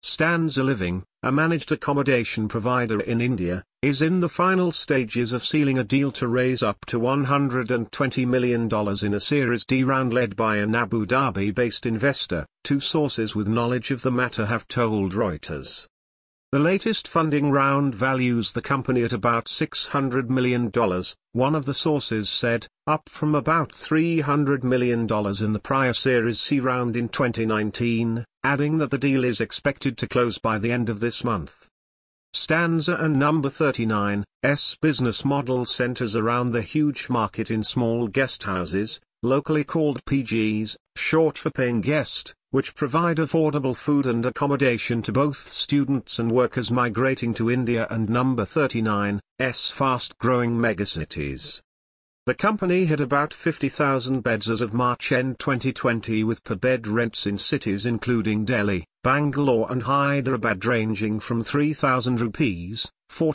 Stanza Living, a managed accommodation provider in India, is in the final stages of sealing a deal to raise up to $120 million in a Series D round led by an Abu Dhabi-based investor, two sources with knowledge of the matter have told Reuters. The latest funding round values the company at about $600 million, one of the sources said, up from about $300 million in the prior Series C round in 2019, adding that the deal is expected to close by the end of this month. Stanza and Number 39's business model centers around the huge market in small guest houses, locally called PGs, short for paying guest, which provide affordable food and accommodation to both students and workers migrating to India and Number 39's fast-growing megacities. The company had about 50,000 beds as of March end 2020 with per-bed rents in cities including Delhi, Bangalore and Hyderabad ranging from 3,000 rupees,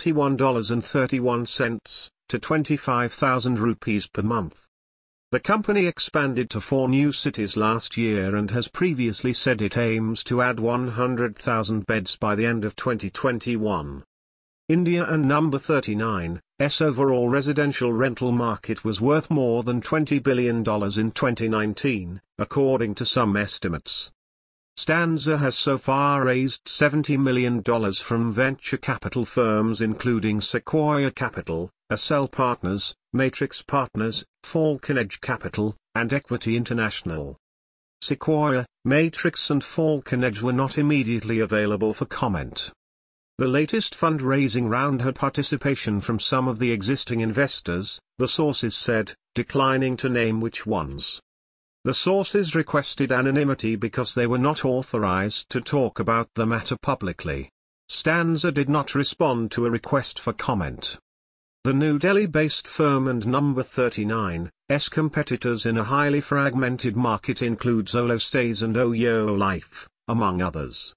$41.31, to 25,000 rupees per month. The company expanded to 4 new cities last year and has previously said it aims to add 100,000 beds by the end of 2021. India and Number 39's overall residential rental market was worth more than $20 billion in 2019, according to some estimates. Stanza has so far raised $70 million from venture capital firms including Sequoia Capital, Accel Partners, Matrix Partners, Falcon Edge Capital, and Equity International. Sequoia, Matrix and Falcon Edge were not immediately available for comment. The latest fundraising round had participation from some of the existing investors, the sources said, declining to name which ones. The sources requested anonymity because they were not authorized to talk about the matter publicly. Stanza did not respond to a request for comment. The New Delhi-based firm and Number 39's competitors in a highly fragmented market include Zolo Stays and Oyo Life, among others.